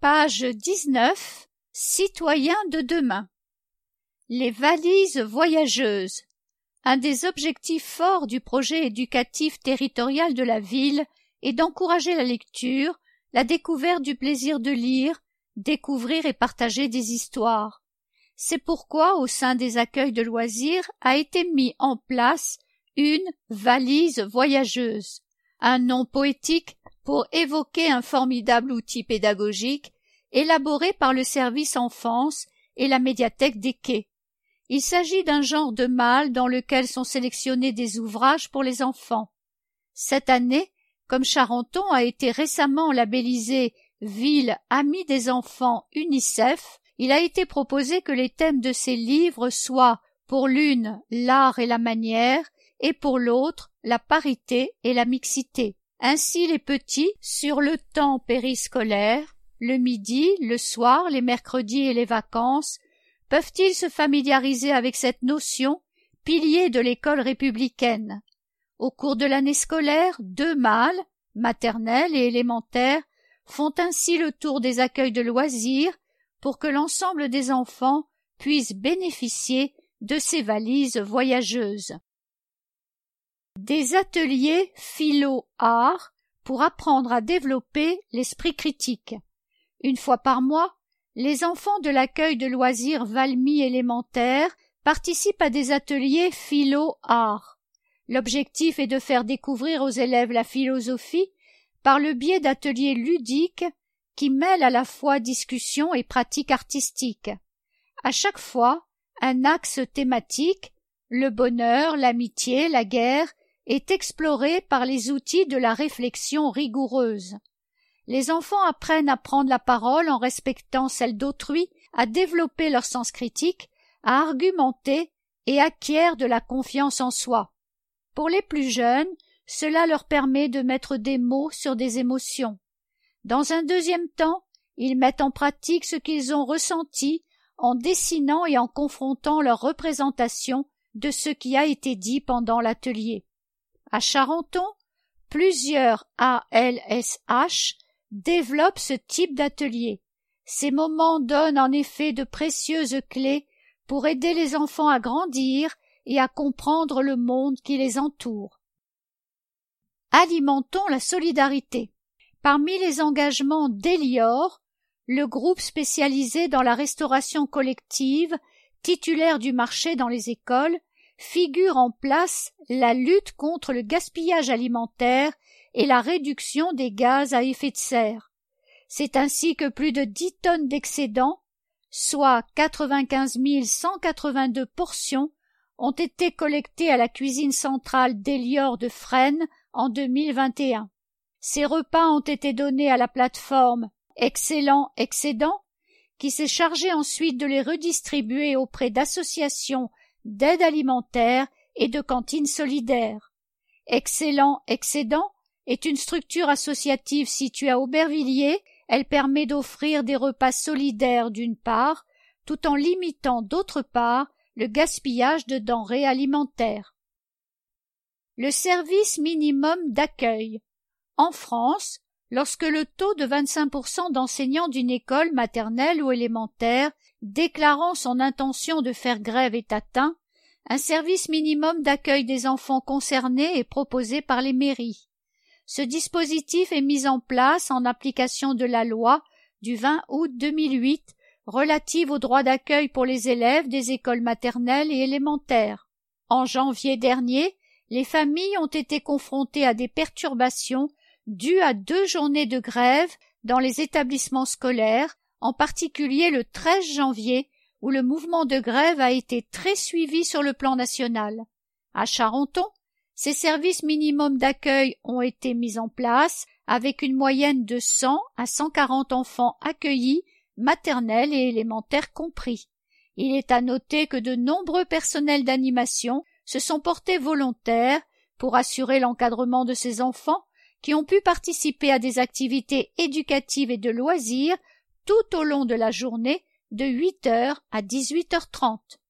Page 19. Citoyens de demain. Les valises voyageuses. Un des objectifs forts du projet éducatif territorial de la ville est d'encourager la lecture, la découverte du plaisir de lire, découvrir et partager des histoires. C'est pourquoi, au sein des accueils de loisirs, a été mis en place une valise voyageuse, un nom poétique pour évoquer un formidable outil pédagogique élaboré par le service enfance et la médiathèque des quais. Il s'agit d'un genre de malle dans lequel sont sélectionnés des ouvrages pour les enfants. Cette année, comme Charenton a été récemment labellisé Ville amie des enfants UNICEF, il a été proposé que les thèmes de ces livres soient, pour l'une, l'art et la manière, et pour l'autre, la parité et la mixité. Ainsi les petits, sur le temps périscolaire, le midi, le soir, les mercredis et les vacances, peuvent-ils se familiariser avec cette notion, pilier de l'école républicaine. Au cours de l'année scolaire, 2 malles, maternelle et élémentaire, font ainsi le tour des accueils de loisirs pour que l'ensemble des enfants puissent bénéficier de ces valises voyageuses. Des ateliers philo-art pour apprendre à développer l'esprit critique. Une fois par mois, les enfants de l'accueil de loisirs Valmy élémentaire participent à des ateliers philo-art. L'objectif est de faire découvrir aux élèves la philosophie par le biais d'ateliers ludiques qui mêlent à la fois discussion et pratique artistique. À chaque fois, un axe thématique, le bonheur, l'amitié, la guerre, est exploré par les outils de la réflexion rigoureuse. Les enfants apprennent à prendre la parole en respectant celle d'autrui, à développer leur sens critique, à argumenter et acquièrent de la confiance en soi. Pour les plus jeunes, cela leur permet de mettre des mots sur des émotions. Dans un deuxième temps, ils mettent en pratique ce qu'ils ont ressenti en dessinant et en confrontant leur représentation de ce qui a été dit pendant l'atelier. À Charenton, plusieurs ALSH développent ce type d'atelier. Ces moments donnent en effet de précieuses clés pour aider les enfants à grandir et à comprendre le monde qui les entoure. Alimentons la solidarité. Parmi les engagements d'Elior, le groupe spécialisé dans la restauration collective, titulaire du marché dans les écoles, figure en place la lutte contre le gaspillage alimentaire et la réduction des gaz à effet de serre. C'est ainsi que plus de 10 tonnes d'excédents, soit 95 182 portions, ont été collectées à la cuisine centrale d'Elior de Fresnes en 2021. Ces repas ont été donnés à la plateforme Excellent Excédent, qui s'est chargée ensuite de les redistribuer auprès d'associations d'aide alimentaire et de cantines solidaires. Excellent Excédent est une structure associative située à Aubervilliers. Elle permet d'offrir des repas solidaires d'une part, tout en limitant d'autre part le gaspillage de denrées alimentaires. Le service minimum d'accueil. En France, lorsque le taux de 25% d'enseignants d'une école maternelle ou élémentaire déclarant son intention de faire grève est atteint, un service minimum d'accueil des enfants concernés est proposé par les mairies. Ce dispositif est mis en place en application de la loi du 20 août 2008 relative au droit d'accueil pour les élèves des écoles maternelles et élémentaires. En janvier dernier, les familles ont été confrontées à des perturbations dues à 2 journées de grève dans les établissements scolaires, en particulier le 13 janvier, où le mouvement de grève a été très suivi sur le plan national. À Charenton, ces services minimums d'accueil ont été mis en place avec une moyenne de 100 à 140 enfants accueillis, maternels et élémentaires compris. Il est à noter que de nombreux personnels d'animation se sont portés volontaires pour assurer l'encadrement de ces enfants qui ont pu participer à des activités éducatives et de loisirs tout au long de la journée de 8h à 18h30.